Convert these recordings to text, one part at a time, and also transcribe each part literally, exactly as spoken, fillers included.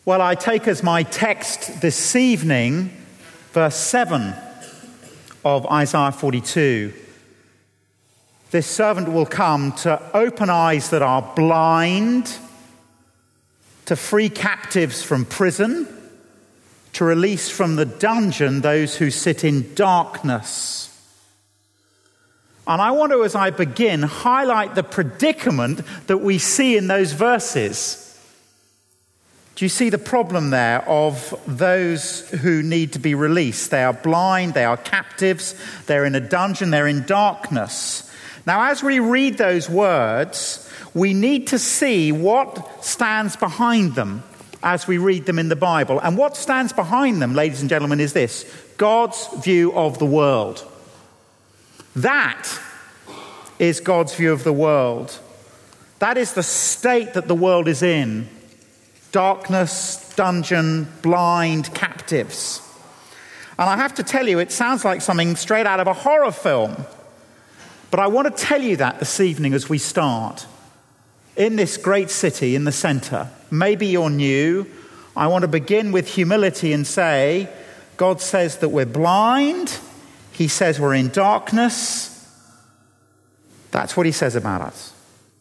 Well, I take as my text this evening verse seven of Isaiah forty-two. This servant will come to open eyes that are blind, to free captives from prison, to release from the dungeon those who sit in darkness. And I want to, as I begin, highlight the predicament that we see in those verses. Do you see the problem there of those who need to be released? They are blind, they are captives, they're in a dungeon, they're in darkness. Now, as we read those words, we need to see what stands behind them as we read them in the Bible. And what stands behind them, ladies and gentlemen, is this: God's view of the world. That is God's view of the world. That is the state that the world is in. Darkness, dungeon, blind, captives. And I have to tell you, it sounds like something straight out of a horror film. But I want to tell you that this evening as we start. In this great city in the center, maybe you're new. I want to begin with humility and say, God says that we're blind. He says we're in darkness. That's what he says about us.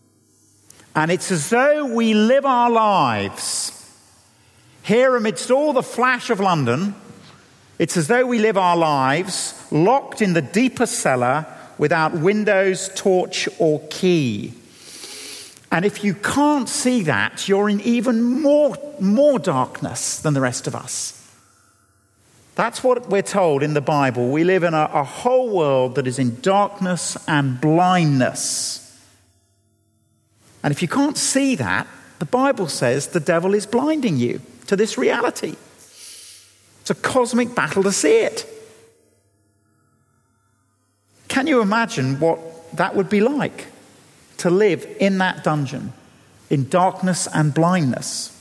And it's as though we live our lives here amidst all the flash of London. It's as though we live our lives locked in the deepest cellar without windows, torch, or key. And if you can't see that, you're in even more, more darkness than the rest of us. That's what we're told in the Bible. We live in a, a whole world that is in darkness and blindness. And if you can't see that, the Bible says the devil is blinding you to this reality. It's a cosmic battle to see it. Can you imagine what that would be like? To live in that dungeon, in darkness and blindness.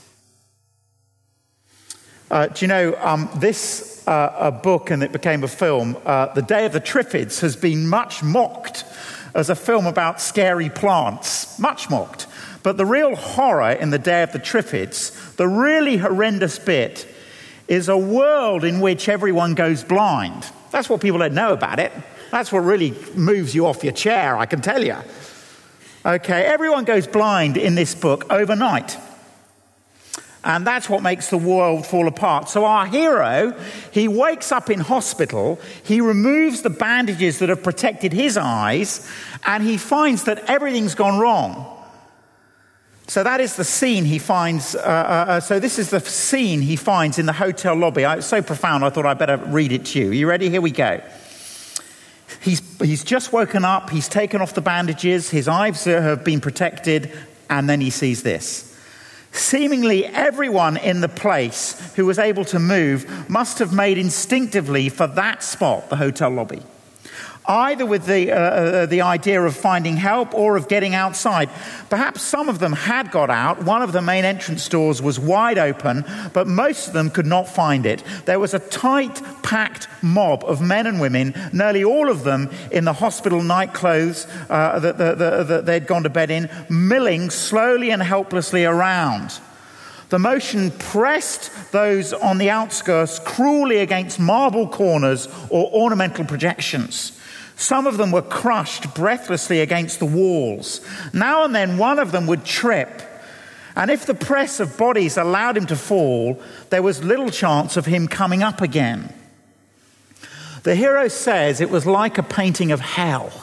Uh, do you know, um, this uh, a book, and it became a film, uh, The Day of the Triffids, has been much mocked as a film about scary plants. Much mocked. But the real horror in The Day of the Triffids, the really horrendous bit, is a world in which everyone goes blind. That's what people don't know about it. That's what really moves you off your chair, I can tell you. Okay, everyone goes blind in this book overnight. And that's what makes the world fall apart. So our hero, he wakes up in hospital, he removes the bandages that have protected his eyes, and he finds that everything's gone wrong. So that is the scene he finds, uh, uh, so this is the scene he finds in the hotel lobby. It's so profound, I thought I'd better read it to you. Are you ready? Here we go. He's, he's just woken up, he's taken off the bandages, his eyes have been protected, and then he sees this. Seemingly everyone in the place who was able to move must have made instinctively for that spot, the hotel lobby. Either with the, uh, the idea of finding help or of getting outside. Perhaps some of them had got out. One of the main entrance doors was wide open, but most of them could not find it. There was a tight, packed mob of men and women, nearly all of them in the hospital nightclothes uh, that, that, that, that they'd gone to bed in, milling slowly and helplessly around. The motion pressed those on the outskirts cruelly against marble corners or ornamental projections. Some of them were crushed breathlessly against the walls. Now and then one of them would trip, and if the press of bodies allowed him to fall, there was little chance of him coming up again. The hero says it was like a painting of hell.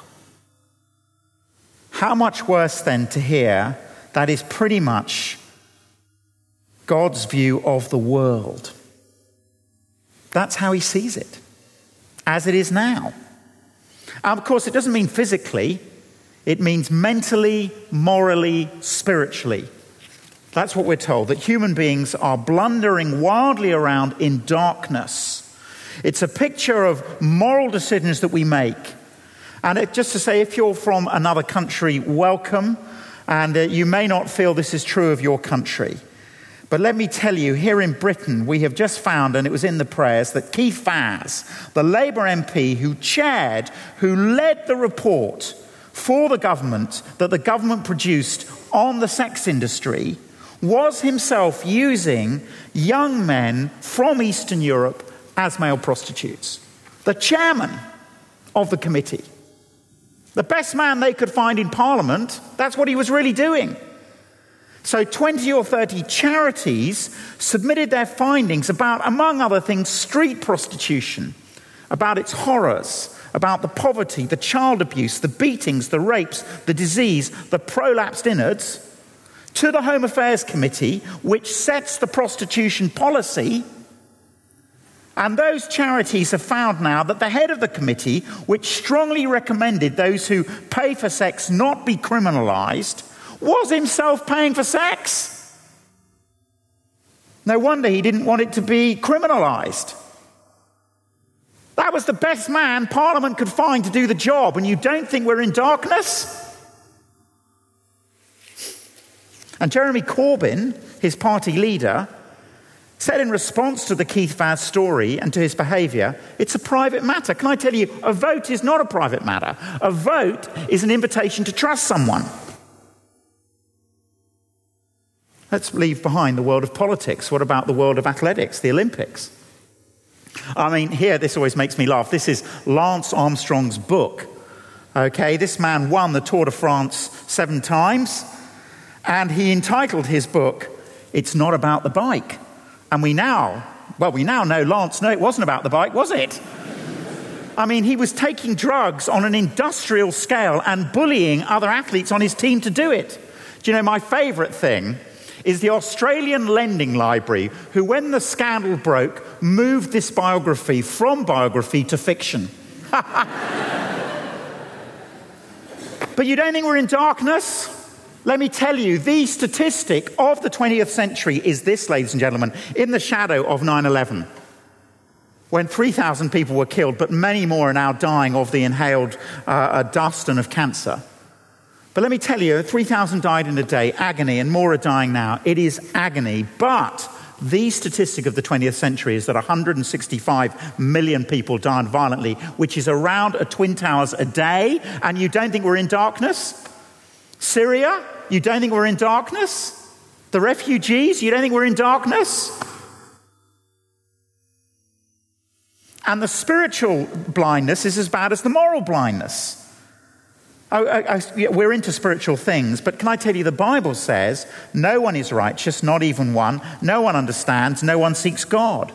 How much worse then to hear that is pretty much God's view of the world. That's how he sees it, as it is now. And of course, it doesn't mean physically. It means mentally, morally, spiritually. That's what we're told, that human beings are blundering wildly around in darkness. It's a picture of moral decisions that we make. And it, just to say, if you're from another country, welcome. And uh, you may not feel this is true of your country. But let me tell you, here in Britain, we have just found, and it was in the prayers, that Keith Vaz, the Labour M P who chaired, who led the report for the government that the government produced on the sex industry, was himself using young men from Eastern Europe as male prostitutes. The chairman of the committee, the best man they could find in Parliament, that's what he was really doing. So twenty or thirty charities submitted their findings about, among other things, street prostitution, about its horrors, about the poverty, the child abuse, the beatings, the rapes, the disease, the prolapsed innards, to the Home Affairs Committee, which sets the prostitution policy. And those charities have found now that the head of the committee, which strongly recommended those who pay for sex not be criminalized, was himself paying for sex. No wonder he didn't want it to be criminalized. That was the best man Parliament could find to do the job, and you don't think we're in darkness? And Jeremy Corbyn, his party leader, said in response to the Keith Vaz story and to his behaviour, it's a private matter. Can I tell you, a vote is not a private matter. A vote is an invitation to trust someone. Let's leave behind the world of politics. What about the world of athletics, the Olympics? I mean, here, this always makes me laugh. This is Lance Armstrong's book. Okay, this man won the Tour de France seven times, and he entitled his book, It's Not About the Bike. And we now, well, we now know, Lance, no, it wasn't about the bike, was it? I mean, he was taking drugs on an industrial scale and bullying other athletes on his team to do it. Do you know, my favourite thing is the Australian Lending Library, who, when the scandal broke, moved this biography from biography to fiction. But you don't think we're in darkness? Let me tell you, the statistic of the twentieth century is this, ladies and gentlemen, in the shadow of nine eleven, when three thousand people were killed, but many more are now dying of the inhaled uh, dust and of cancer. But let me tell you, three thousand died in a day, agony, and more are dying now. It is agony. But the statistic of the twentieth century is that one hundred sixty-five million people died violently, which is around a Twin Towers a day. And you don't think we're in darkness? Syria, you don't think we're in darkness? The refugees, you don't think we're in darkness? And the spiritual blindness is as bad as the moral blindness. Oh, I, I, we're into spiritual things, but can I tell you, the Bible says no one is righteous, not even one. No one understands, no one seeks God.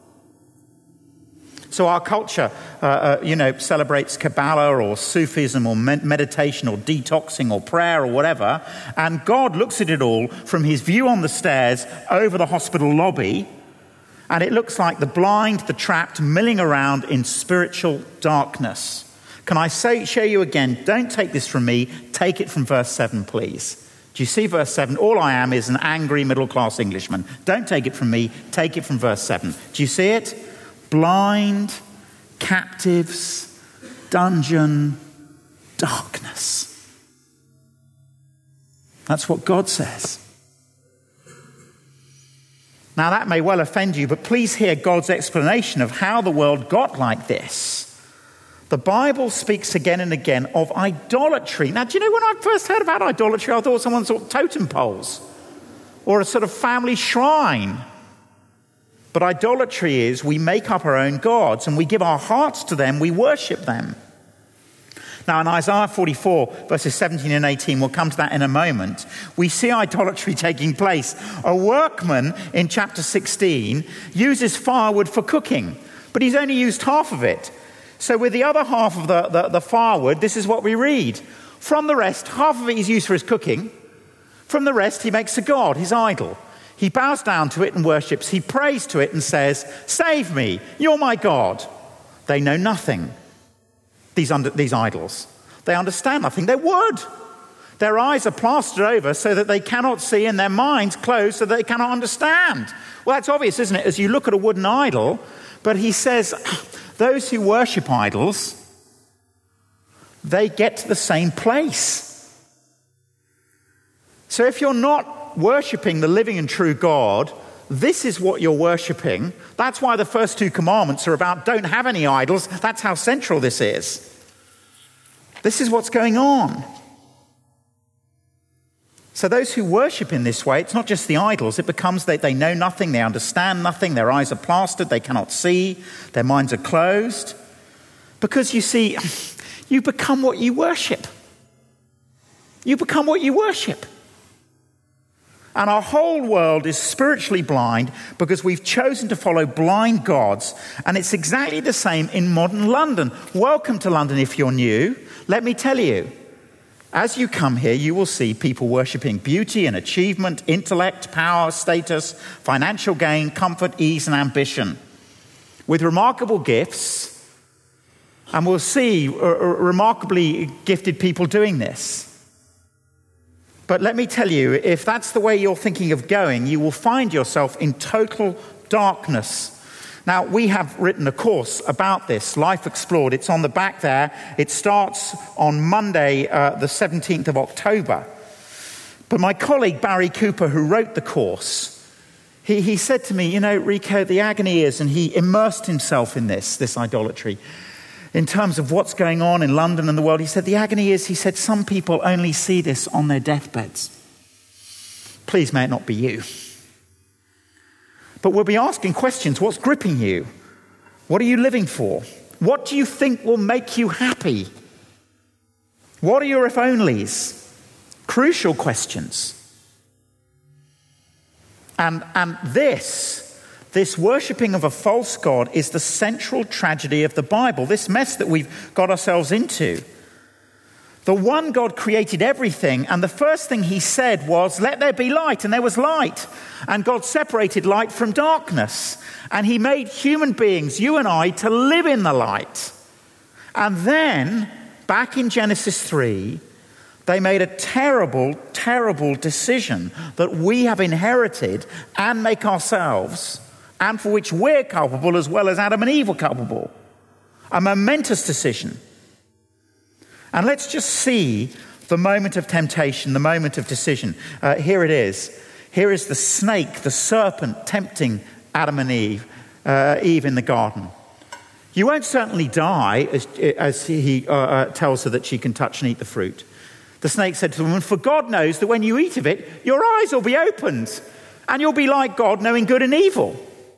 So our culture, uh, uh, you know, celebrates Kabbalah or Sufism or med- meditation or detoxing or prayer or whatever, and God looks at it all from his view on the stairs over the hospital lobby, and it looks like the blind, the trapped, milling around in spiritual darkness. Can I say, show you again, don't take this from me, take it from verse seven, please. Do you see verse seven? All I am is an angry middle-class Englishman. Don't take it from me, take it from verse seven. Do you see it? Blind, captives, dungeon, darkness. That's what God says. Now that may well offend you, but please hear God's explanation of how the world got like this. The Bible speaks again and again of idolatry. Now, do you know, when I first heard about idolatry, I thought someone sort of totem poles or a sort of family shrine. But idolatry is we make up our own gods and we give our hearts to them, we worship them. Now, in Isaiah forty-four, verses seventeen and eighteen, we'll come to that in a moment, we see idolatry taking place. A workman in chapter sixteen uses firewood for cooking, but he's only used half of it. So with the other half of the, the, the firewood, this is what we read. From the rest, half of it is used for his cooking. From the rest, he makes a god, his idol. He bows down to it and worships. He prays to it and says, "Save me, you're my God." They know nothing, these, under, these idols. They understand nothing. They're wood. Their eyes are plastered over so that they cannot see, and their minds closed so that they cannot understand. Well, that's obvious, isn't it, as you look at a wooden idol. But he says, those who worship idols, they get to the same place. So if you're not worshipping the living and true God, this is what you're worshipping. That's why the first two commandments are about don't have any idols. That's how central this is. This is what's going on. So those who worship in this way, it's not just the idols, it becomes that they know nothing, they understand nothing, their eyes are plastered, they cannot see, their minds are closed. Because you see, you become what you worship. You become what you worship. And our whole world is spiritually blind because we've chosen to follow blind gods. And it's exactly the same in modern London. Welcome to London if you're new. Let me tell you, as you come here, you will see people worshipping beauty and achievement, intellect, power, status, financial gain, comfort, ease, and ambition, with remarkable gifts. And we'll see uh, remarkably gifted people doing this. But let me tell you, if that's the way you're thinking of going, you will find yourself in total darkness. Now, we have written a course about this, Life Explored. It's on the back there. It starts on Monday, uh, the seventeenth of October. But my colleague, Barry Cooper, who wrote the course, he, he said to me, you know, Rico, the agony is, and he immersed himself in this, this idolatry. In terms of what's going on in London and the world, he said, the agony is, he said, some people only see this on their deathbeds. Please, may it not be you. But we'll be asking questions. What's gripping you? What are you living for? What do you think will make you happy? What are your if-onlys? Crucial questions. And, and this... This worshipping of a false god is the central tragedy of the Bible, this mess that we've got ourselves into. The one God created everything, and the first thing he said was, let there be light, and there was light. And God separated light from darkness. And he made human beings, you and I, to live in the light. And then, back in Genesis three, they made a terrible, terrible decision that we have inherited and make ourselves, and for which we're culpable as well as Adam and Eve were culpable. A momentous decision. And let's just see the moment of temptation, the moment of decision. Uh, here it is. Here is the snake, the serpent, tempting Adam and Eve, uh, Eve in the garden. You won't certainly die, as, as he uh, uh, tells her that she can touch and eat the fruit. The snake said to the woman, for God knows that when you eat of it, your eyes will be opened, and you'll be like God, knowing good and evil.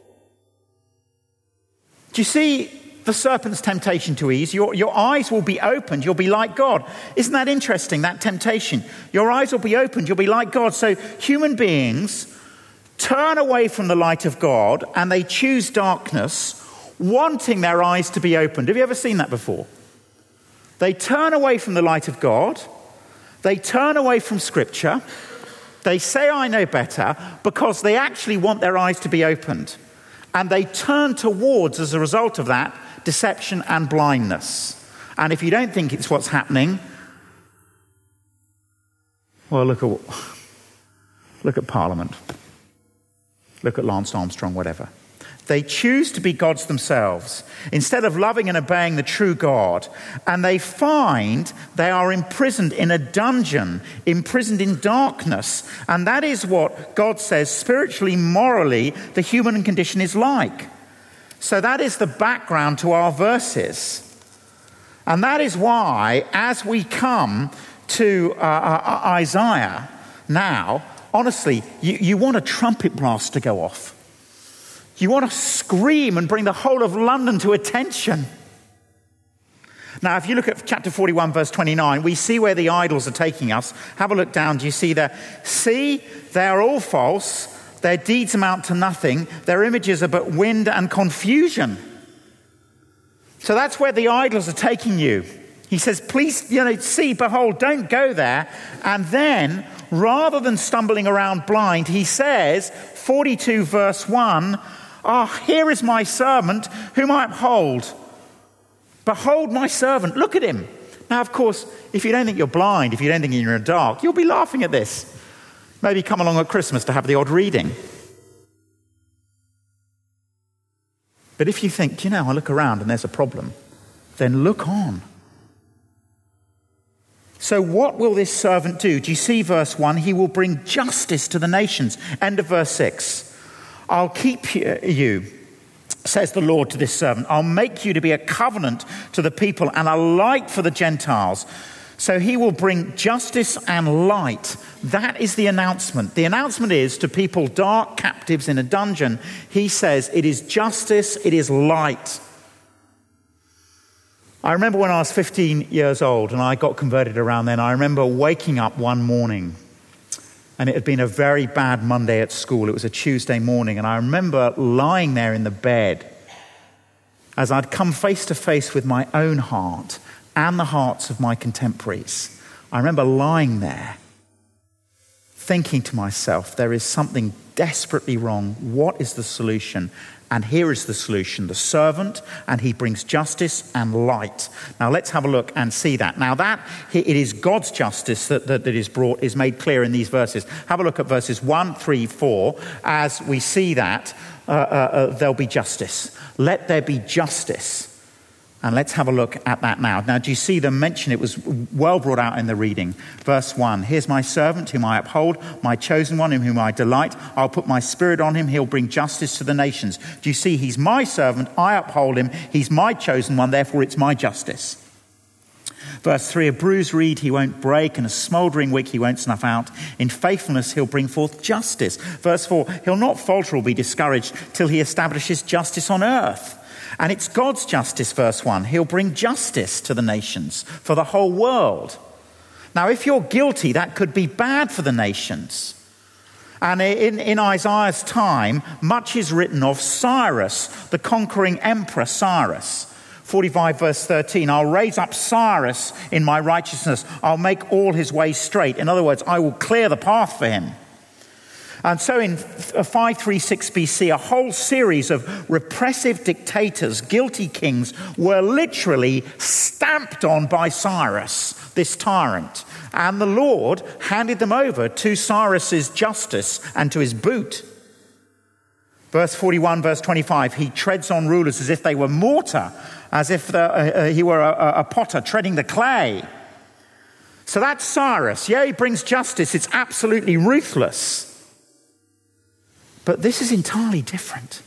Do you see the serpent's temptation to Eve? Your, your eyes will be opened. You'll be like God. Isn't that interesting, that temptation? Your eyes will be opened. You'll be like God. So human beings turn away from the light of God and they choose darkness, wanting their eyes to be opened. Have you ever seen that before? They turn away from the light of God. They turn away from Scripture. They say, I know better, because they actually want their eyes to be opened. And they turn towards, as a result of that, deception and blindness. And if you don't think it's what's happening, well, look at look at Parliament. Look at Lance Armstrong, whatever. They choose to be gods themselves instead of loving and obeying the true God. And they find they are imprisoned in a dungeon, imprisoned in darkness. And that is what God says spiritually, morally, the human condition is like. So that is the background to our verses. And that is why, as we come to uh, uh, Isaiah now, honestly, you, you want a trumpet blast to go off. You want to scream and bring the whole of London to attention. Now, if you look at chapter forty-one, verse twenty-nine, we see where the idols are taking us. Have a look down. Do you see there? See, they are all false. Their deeds amount to nothing. Their images are but wind and confusion. So that's where the idols are taking you. He says, please, you know, see, behold, don't go there. And then, rather than stumbling around blind, he says, forty-two, verse one, ah, oh, here is my servant whom I uphold. Behold my servant. Look at him. Now, of course, if you don't think you're blind, if you don't think you're in the dark, you'll be laughing at this. Maybe come along at Christmas to have the odd reading. But if you think, you know, I look around and there's a problem, then look on. So what will this servant do? Do you see verse one? He will bring justice to the nations. End of verse six. I'll keep you, says the Lord to this servant. I'll make you to be a covenant to the people and a light for the Gentiles, So he will bring justice and light. That is the announcement. The announcement is to people dark captives in a dungeon. He says it is justice, it is light. I remember when I was fifteen years old and I got converted around then, I remember waking up one morning and it had been a very bad Monday at school. It was a Tuesday morning, and I remember lying there in the bed as I'd come face to face with my own heart and the hearts of my contemporaries. I remember lying there thinking to myself, there is something desperately wrong. What is the solution? And here is the solution. The servant, and he brings justice and light. Now let's have a look and see that. Now that it is God's justice that, that, that is brought, is made clear in these verses. Have a look at verses one, three, four. As we see that, uh, uh, uh, there'll be justice. Let there be justice. And let's have a look at that now. Now, do you see them mention? It was well brought out in the reading. Verse one, here's my servant whom I uphold, my chosen one in whom I delight. I'll put my spirit on him. He'll bring justice to the nations. Do you see? He's my servant. I uphold him. He's my chosen one. Therefore, it's my justice. Verse three, a bruised reed he won't break, and a smouldering wick he won't snuff out. In faithfulness he'll bring forth justice. Verse four, he'll not falter or be discouraged till he establishes justice on earth. And it's God's justice, verse one. He'll bring justice to the nations, for the whole world. Now, if you're guilty, that could be bad for the nations. And in, in Isaiah's time, much is written of Cyrus, the conquering emperor Cyrus. forty-five verse thirteen, I'll raise up Cyrus in my righteousness. I'll make all his ways straight. In other words, I will clear the path for him. And so in five thirty-six B C, a whole series of repressive dictators, guilty kings, were literally stamped on by Cyrus, this tyrant. And the Lord handed them over to Cyrus's justice and to his boot. Verse forty-one, verse twenty-five, he treads on rulers as if they were mortar, as if the, uh, he were a, a potter treading the clay. So that's Cyrus. Yeah, he brings justice. It's absolutely ruthless. But this is entirely different.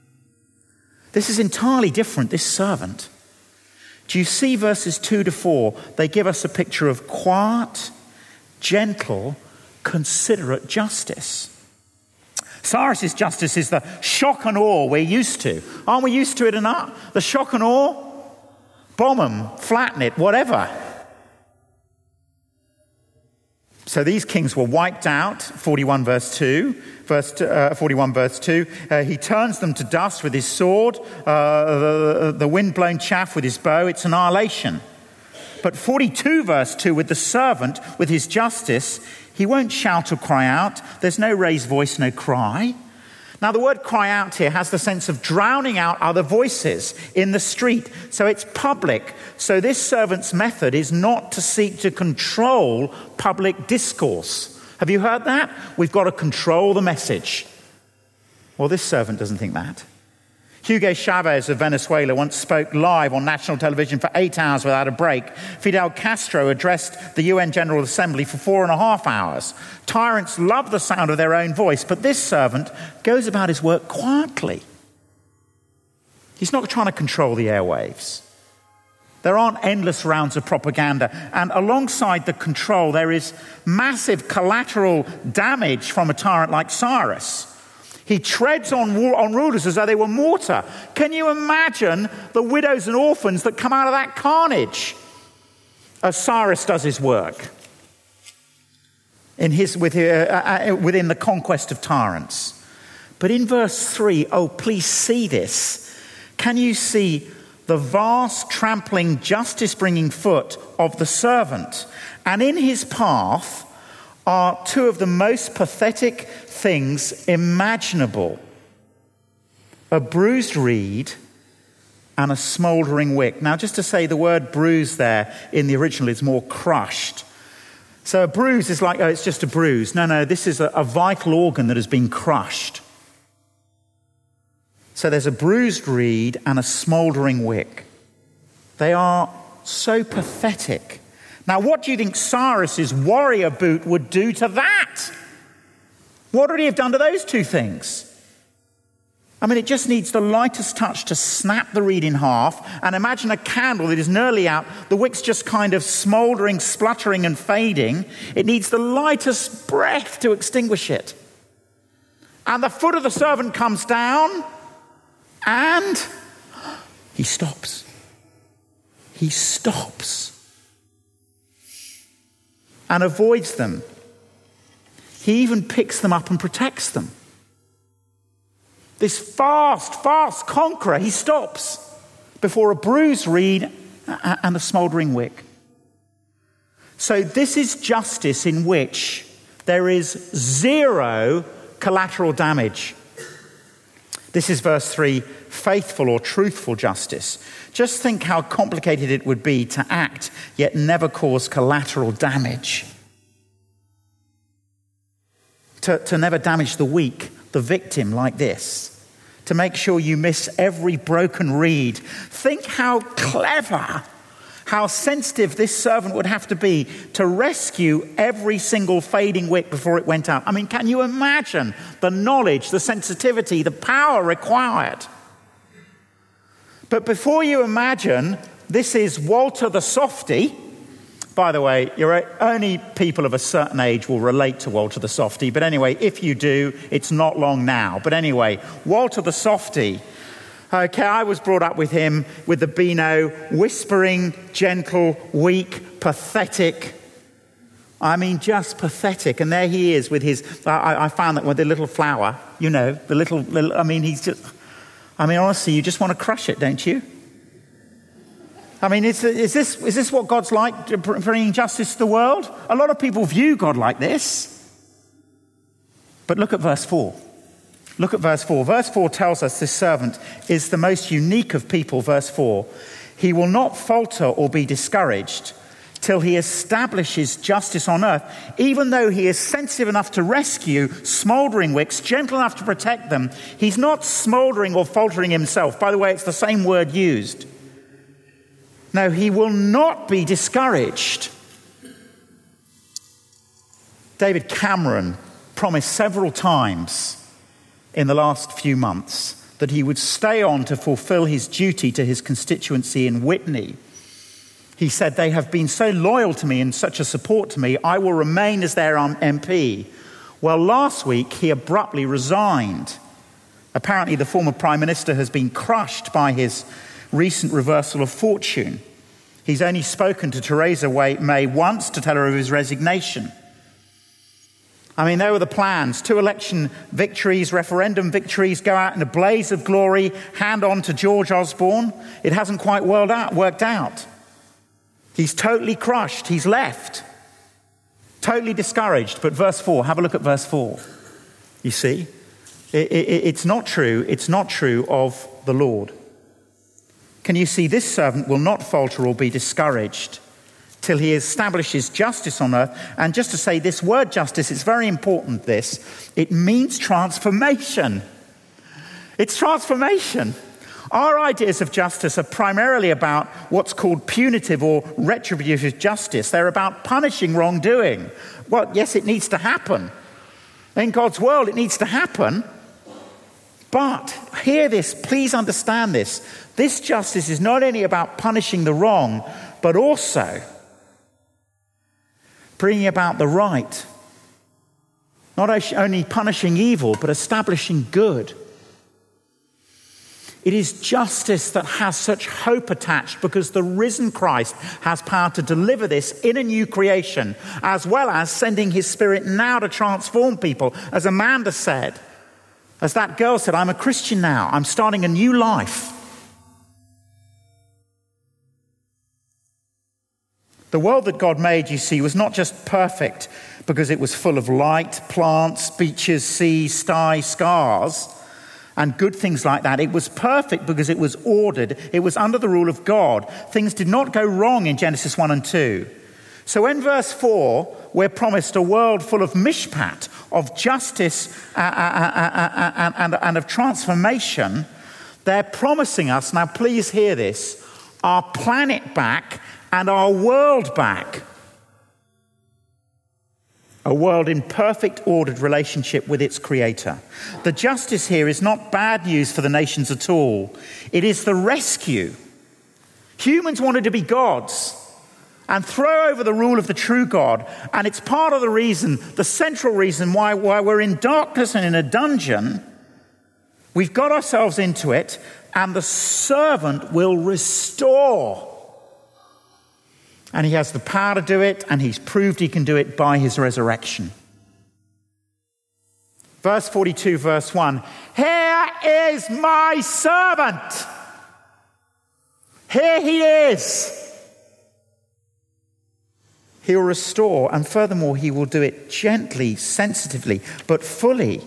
This is entirely different, this servant. Do you see verses two to four? They give us a picture of quiet, gentle, considerate justice. Cyrus's justice is the shock and awe we're used to. Aren't we used to it enough? The shock and awe? Bomb them, flatten it, whatever. So these kings were wiped out, forty-one verse two. Verse uh, forty-one verse two. Uh, he turns them to dust with his sword, uh, the, the wind-blown chaff with his bow. It's annihilation. But forty-two verse two, with the servant, with his justice, he won't shout or cry out. There's no raised voice, no cry. Now the word cry out here has the sense of drowning out other voices in the street. So it's public. So this servant's method is not to seek to control public discourse. Have you heard that? We've got to control the message. Well, this servant doesn't think that. Hugo Chavez of Venezuela once spoke live on national television for eight hours without a break. Fidel Castro addressed the U N General Assembly for four and a half hours. Tyrants love the sound of their own voice, but this servant goes about his work quietly. He's not trying to control the airwaves. There aren't endless rounds of propaganda. And alongside the control, there is massive collateral damage from a tyrant like Cyrus. He treads on, on rulers as though they were mortar. Can you imagine the widows and orphans that come out of that carnage as Cyrus does his work in his, with, uh, uh, within the conquest of tyrants? But in verse three, oh, please see this. Can you see the vast, trampling, justice-bringing foot of the servant? And in his path are two of the most pathetic things imaginable. A bruised reed and a smouldering wick. Now, just to say, the word bruise there in the original is more crushed. So a bruise is like, oh, it's just a bruise. No, no, this is a, a vital organ that has been crushed. So there's a bruised reed and a smouldering wick. They are so pathetic. Now, what do you think Cyrus's warrior boot would do to that? What would he have done to those two things? I mean, it just needs the lightest touch to snap the reed in half. And imagine a candle that is nearly out, the wick's just kind of smouldering, spluttering and fading. It needs the lightest breath to extinguish it. And the foot of the servant comes down and he stops. He stops and avoids them. He even picks them up and protects them. This fast, fast conqueror, he stops before a bruised reed and a smouldering wick. So this is justice in which there is zero collateral damage. This is verse three, faithful or truthful justice. Just think how complicated it would be to act yet never cause collateral damage. To, to never damage the weak, the victim like this. To make sure you miss every broken reed. Think how clever, how sensitive this servant would have to be to rescue every single fading wick before it went out. I mean, can you imagine the knowledge, the sensitivity, the power required? But before you imagine, this is Walter the Softy. By the way, you're only people of a certain age will relate to Walter the Softy. But anyway, if you do, it's not long now. But anyway, Walter the Softy. Okay, I was brought up with him with the Beano, whispering, gentle, weak, pathetic. I mean, just pathetic. And there he is with his, I, I found that with the little flower, you know, the little, little, I mean, he's just, I mean, honestly, you just want to crush it, don't you? I mean, is, is this is this what God's like, bringing justice to the world? A lot of people view God like this. But look at verse four. Look at verse four. Verse four tells us this servant is the most unique of people. Verse four. He will not falter or be discouraged till he establishes justice on earth, even though he is sensitive enough to rescue smouldering wicks, gentle enough to protect them. He's not smouldering or faltering himself. By the way, it's the same word used. No, he will not be discouraged. David Cameron promised several times in the last few months that he would stay on to fulfill his duty to his constituency in Witney. He said, they have been so loyal to me and such a support to me, I will remain as their M P. Well, last week he abruptly resigned. Apparently the former Prime Minister has been crushed by his recent reversal of fortune. He's only spoken to Theresa May once to tell her of his resignation. I mean, there were the plans. Two election victories, referendum victories, go out in a blaze of glory, hand on to George Osborne. It hasn't quite worked out. He's totally crushed. He's left. Totally discouraged. But verse four, have a look at verse four. You see, it, it, it's not true. It's not true of the Lord. Can you see this servant will not falter or be discouraged till he establishes justice on earth? And just to say this word justice, it's very important, this. It means transformation. It's transformation. Our ideas of justice are primarily about what's called punitive or retributive justice. They're about punishing wrongdoing. Well, yes, it needs to happen. In God's world, it needs to happen. But hear this, please understand this. This justice is not only about punishing the wrong, but also bringing about the right. Not only punishing evil, but establishing good. It is justice that has such hope attached because the risen Christ has power to deliver this in a new creation, as well as sending his Spirit now to transform people. As Amanda said, as that girl said, I'm a Christian now. I'm starting a new life. The world that God made, you see, was not just perfect because it was full of light, plants, beaches, seas, skies, stars, and good things like that. It was perfect because it was ordered. It was under the rule of God. Things did not go wrong in Genesis one and two. So in verse four, we're promised a world full of mishpat, of justice uh, uh, uh, uh, and, and of transformation. They're promising us, now please hear this, our planet back and our world back. A world in perfect ordered relationship with its creator. The justice here is not bad news for the nations at all. It is the rescue. Humans wanted to be gods and throw over the rule of the true God. And it's part of the reason, the central reason why, why we're in darkness and in a dungeon. We've got ourselves into it, and the servant will restore. And he has the power to do it, and he's proved he can do it by his resurrection. Verse forty-two, verse one. Here is my servant. Here he is. He will restore, and furthermore, he will do it gently, sensitively, but fully.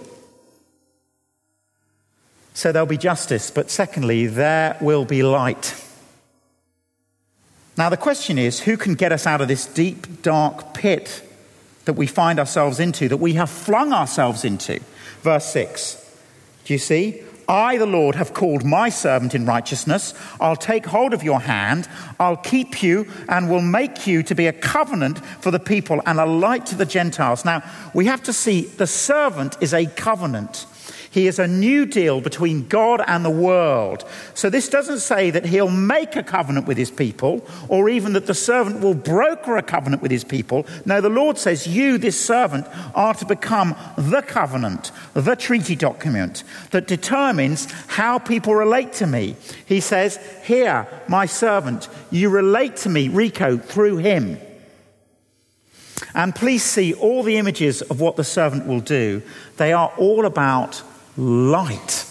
So there'll be justice, but secondly, there will be light. Now the question is, who can get us out of this deep, dark pit that we find ourselves into, that we have flung ourselves into? Verse six. Do you see? I, the Lord, have called my servant in righteousness. I'll take hold of your hand. I'll keep you and will make you to be a covenant for the people and a light to the Gentiles. Now, we have to see the servant is a covenant. He is a new deal between God and the world. So this doesn't say that he'll make a covenant with his people, or even that the servant will broker a covenant with his people. No, the Lord says, you, this servant, are to become the covenant, the treaty document that determines how people relate to me. He says, here, my servant, you relate to me, Rico, through him. And please see all the images of what the servant will do. They are all about light.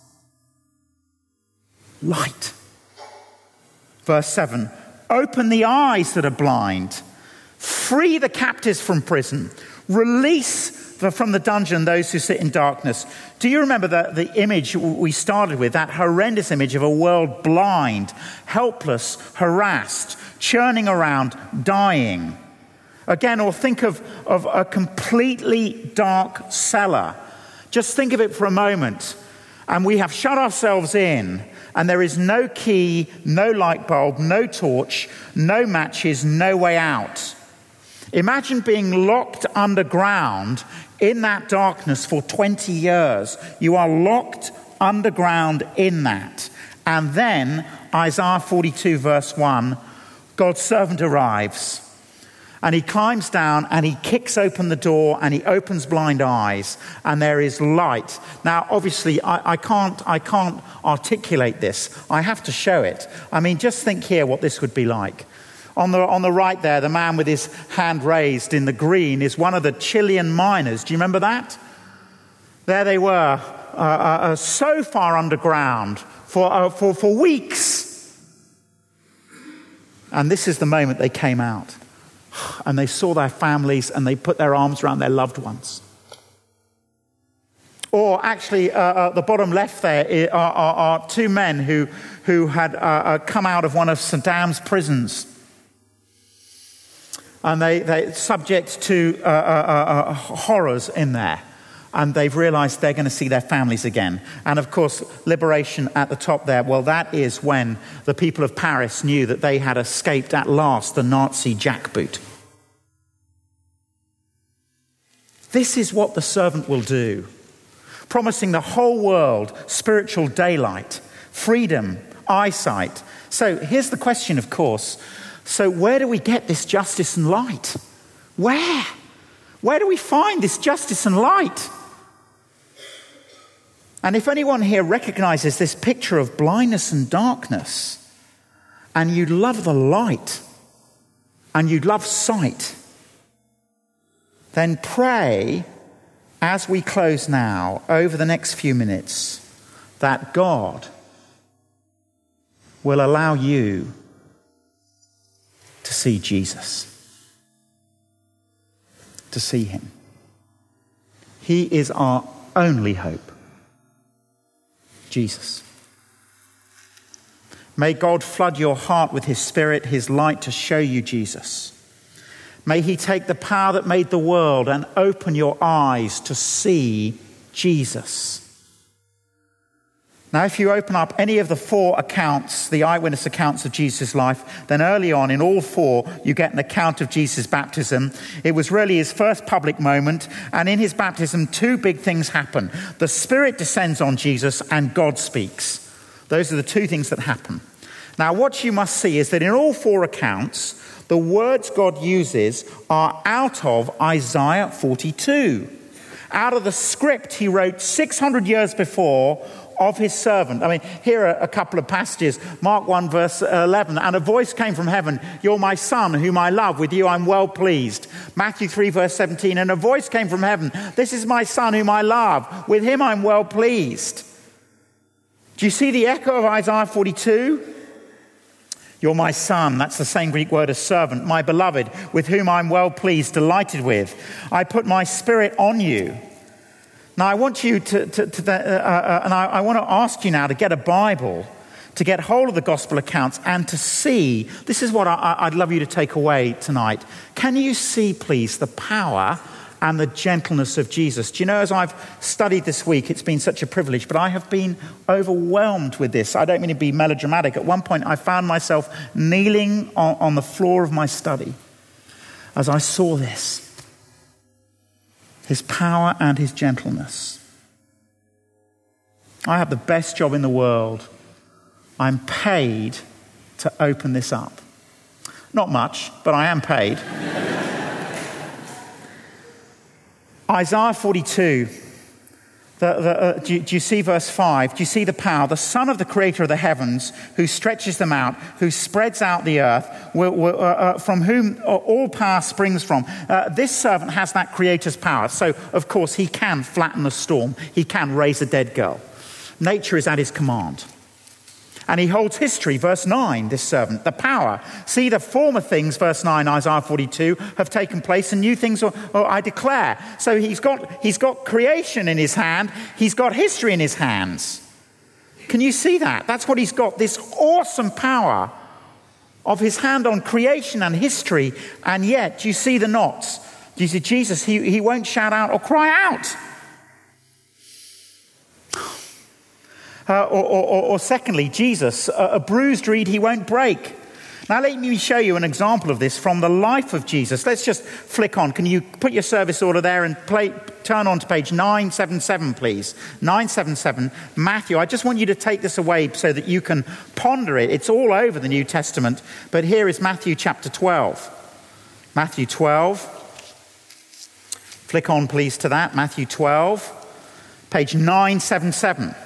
Light. Verse seven. Open the eyes that are blind. Free the captives from prison. Release the, from the dungeon those who sit in darkness. Do you remember the, the image we started with? That horrendous image of a world blind, helpless, harassed, churning around, dying. Again, or think of, of a completely dark cellar. Just think of it for a moment. And we have shut ourselves in, and there is no key, no light bulb, no torch, no matches, no way out. Imagine being locked underground in that darkness for twenty years. You are locked underground in that. And then, Isaiah forty-two verse one, God's servant arrives. And he climbs down and he kicks open the door and he opens blind eyes, and there is light. Now, obviously, I, I can't I can't articulate this. I have to show it. I mean, just think here what this would be like. On the on the right there, the man with his hand raised in the green is one of the Chilean miners. Do you remember that? There they were, uh, uh, so far underground for uh, for for weeks, and this is the moment they came out. And they saw their families and they put their arms around their loved ones. Or actually, uh, at the bottom left there are, are, are two men who, who had uh, come out of one of Saddam's prisons. And they, they're subject to uh, uh, uh, horrors in there. And they've realized they're going to see their families again. And of course, liberation at the top there, well, that is when the people of Paris knew that they had escaped at last the Nazi jackboot. This is what the servant will do, promising the whole world spiritual daylight, freedom, eyesight. So here's the question, of course. So where do we get this justice and light? Where? Where do we find this justice and light? And if anyone here recognizes this picture of blindness and darkness, and you love the light, and you love sight, then pray as we close now over the next few minutes that God will allow you to see Jesus, to see him. He is our only hope. Jesus. May God flood your heart with his Spirit, his light, to show you Jesus. May he take the power that made the world and open your eyes to see Jesus. Now, if you open up any of the four accounts, the eyewitness accounts of Jesus' life, then early on in all four, you get an account of Jesus' baptism. It was really his first public moment, and in his baptism, two big things happen. The Spirit descends on Jesus, and God speaks. Those are the two things that happen. Now, what you must see is that in all four accounts, the words God uses are out of Isaiah forty-two, out of the script he wrote six hundred years before of his servant. I mean, here are a couple of passages. Mark one, verse eleven. And a voice came from heaven, "You're my son, whom I love. With you I'm well pleased." Matthew three, verse seventeen. And a voice came from heaven, "This is my son, whom I love. With him I'm well pleased." Do you see the echo of Isaiah forty-two? You're my son. That's the same Greek word as servant. My beloved, with whom I'm well pleased, delighted with. I put my spirit on you. Now, I want you to, to, to uh, uh, and I, I want to ask you now to get a Bible, to get hold of the gospel accounts and to see, this is what I, I'd love you to take away tonight. Can you see, please, the power and the gentleness of Jesus? Do you know, as I've studied this week, it's been such a privilege, but I have been overwhelmed with this. I don't mean to be melodramatic. At one point, I found myself kneeling on, on the floor of my study as I saw this. His power and his gentleness. I have the best job in the world. I'm paid to open this up. Not much, but I am paid. Isaiah forty-two. The, the, uh, do, you, do you see verse five? Do you see the power? The Son of the Creator of the heavens, who stretches them out, who spreads out the earth, will, will, uh, uh, from whom all power springs from. Uh, this servant has that Creator's power. So, of course, he can flatten a storm. He can raise a dead girl. Nature is at his command. And he holds history, verse nine, this servant, the power. See, the former things, verse nine, Isaiah forty-two, have taken place, and new things are, are, I declare. So he's got, he's got creation in his hand. He's got history in his hands. Can you see that? That's what he's got, this awesome power of his hand on creation and history. And yet, do you see the knots? Do you see Jesus? He, he won't shout out or cry out. Uh, or, or, or secondly, Jesus, a, a bruised reed he won't break. Now let me show you an example of this from the life of Jesus. Let's just flick on. Can you put your service order there and play, turn on to page nine seventy-seven, please? nine seventy-seven, Matthew. I just want you to take this away so that you can ponder it. It's all over the New Testament. But here is Matthew chapter twelve. Matthew twelve. Flick on, please, to that. Matthew twelve, page nine seventy-seven.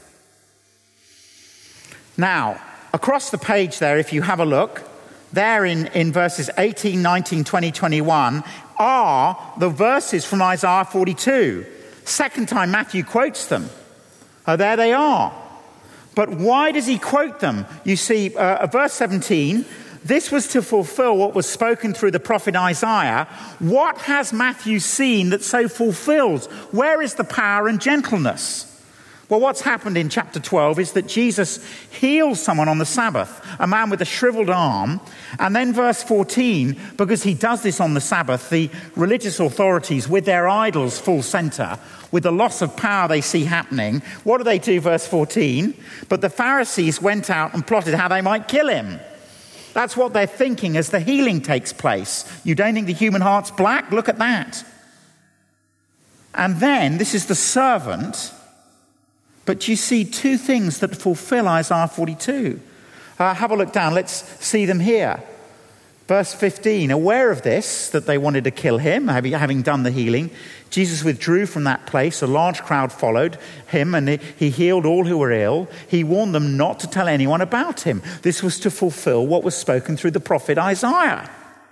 Now, across the page there, if you have a look, there in, in verses eighteen, nineteen, twenty, twenty-one are the verses from Isaiah forty-two. Second time Matthew quotes them. Oh, there they are. But why does he quote them? You see, uh, verse seventeen, this was to fulfill what was spoken through the prophet Isaiah. What has Matthew seen that so fulfills? Where is the power and gentleness? Well, what's happened in chapter twelve is that Jesus heals someone on the Sabbath, a man with a shriveled arm. And then verse fourteen, because he does this on the Sabbath, the religious authorities, with their idols full center, with the loss of power they see happening, what do they do, verse fourteen? But the Pharisees went out and plotted how they might kill him. That's what they're thinking as the healing takes place. You don't think the human heart's black? Look at that. And then, this is the servant. But you see two things that fulfill Isaiah forty-two. Uh, have a look down. Let's see them here. Verse fifteen, aware of this, that they wanted to kill him, having done the healing, Jesus withdrew from that place. A large crowd followed him, and he healed all who were ill. He warned them not to tell anyone about him. This was to fulfill what was spoken through the prophet Isaiah.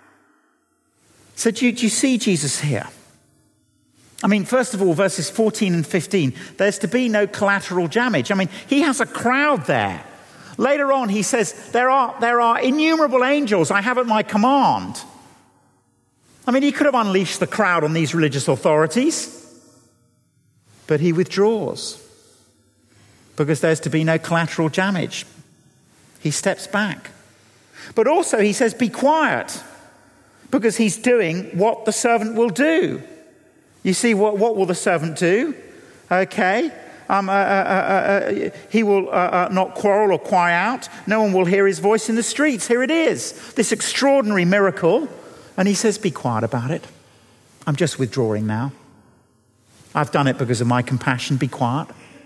So do you, do you see Jesus here? I mean, first of all, verses fourteen and fifteen, there's to be no collateral damage. I mean, he has a crowd there. Later on, he says, there are, there are innumerable angels I have at my command. I mean, he could have unleashed the crowd on these religious authorities, but he withdraws because there's to be no collateral damage. He steps back. But also, he says, be quiet, because he's doing what the servant will do. You see, what, what will the servant do? Okay. Um, uh, uh, uh, he will uh, uh, not quarrel or cry out. No one will hear his voice in the streets. Here it is, this extraordinary miracle. And he says, be quiet about it. I'm just withdrawing now. I've done it because of my compassion. Be quiet.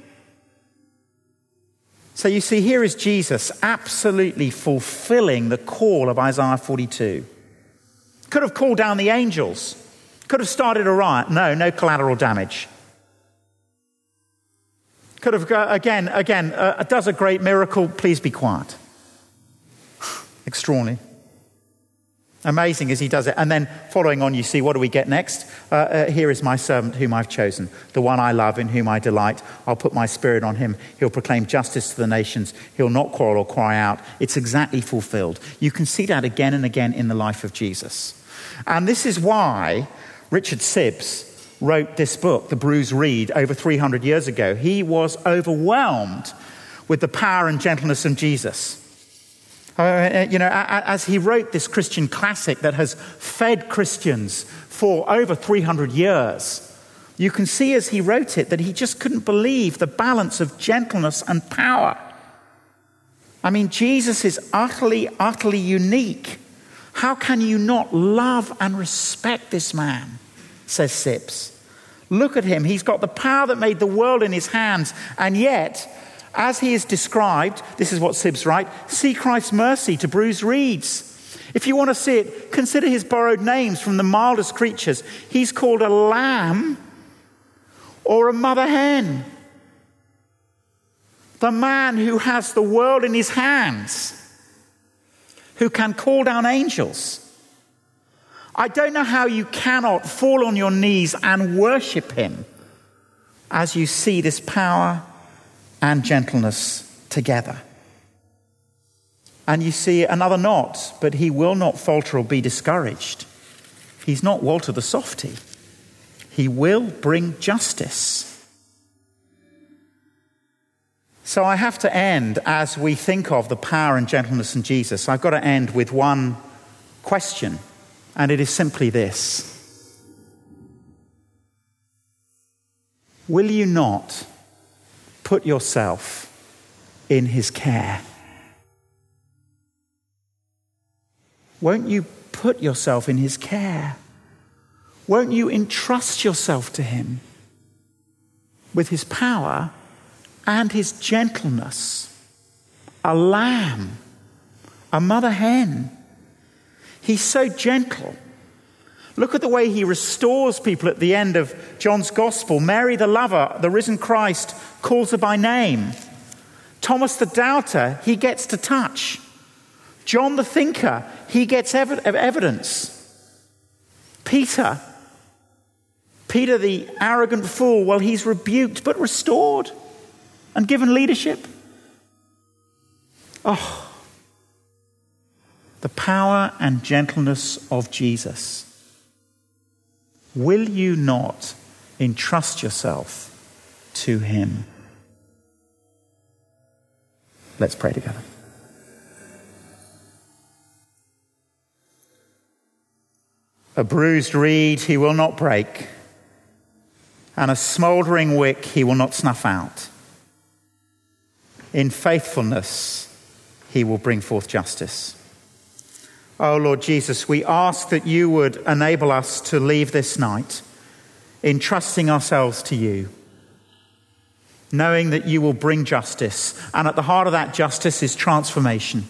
So you see, here is Jesus absolutely fulfilling the call of Isaiah forty-two. Could have called down the angels. Could have started a riot. No, no collateral damage. Could have, uh, again, again, uh, does a great miracle. Please be quiet. Extraordinary. Amazing as he does it. And then following on, you see, what do we get next? Uh, uh, here is my servant whom I've chosen, the one I love, in whom I delight. I'll put my spirit on him. He'll proclaim justice to the nations. He'll not quarrel or cry out. It's exactly fulfilled. You can see that again and again in the life of Jesus. And this is why Richard Sibbes wrote this book, The Bruised Reed, over three hundred years ago. He was overwhelmed with the power and gentleness of Jesus. Uh, you know, as he wrote this Christian classic that has fed Christians for over three hundred years, you can see as he wrote it that he just couldn't believe the balance of gentleness and power. I mean, Jesus is utterly, utterly unique. How can you not love and respect this man, says Sibbes. Look at him. He's got the power that made the world in his hands, and yet, as he is described, this is what Sibbes writes, see Christ's mercy to bruised reeds. If you want to see it, consider his borrowed names from the mildest creatures. He's called a lamb or a mother hen. The man who has the world in his hands, who can call down angels. I don't know how you cannot fall on your knees and worship him as you see this power and gentleness together. And you see another not, but he will not falter or be discouraged. He's not Walter the Softy. He will bring justice. So I have to end, as we think of the power and gentleness in Jesus, I've got to end with one question, and it is simply this. Will you not put yourself in his care? Won't you put yourself in his care? Won't you entrust yourself to him with his power and his gentleness? A lamb, a mother hen. He's so gentle. Look at the way he restores people at the end of John's Gospel. Mary the lover, the risen Christ, calls her by name. Thomas the doubter, he gets to touch. John the thinker, he gets ev- evidence. Peter, Peter the arrogant fool, well, he's rebuked but restored and given leadership. Oh, the power and gentleness of Jesus. Will you not entrust yourself to him? Let's pray together. A bruised reed he will not break, and a smouldering wick he will not snuff out. In faithfulness he will bring forth justice. Oh Lord Jesus, we ask that you would enable us to leave this night entrusting ourselves to you, knowing that you will bring justice, and at the heart of that justice is transformation.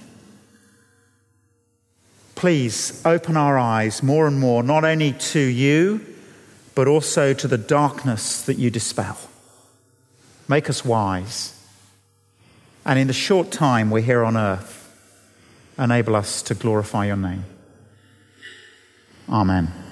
Please open our eyes more and more, not only to you, but also to the darkness that you dispel. Make us wise. And in the short time we're here on earth, enable us to glorify your name. Amen.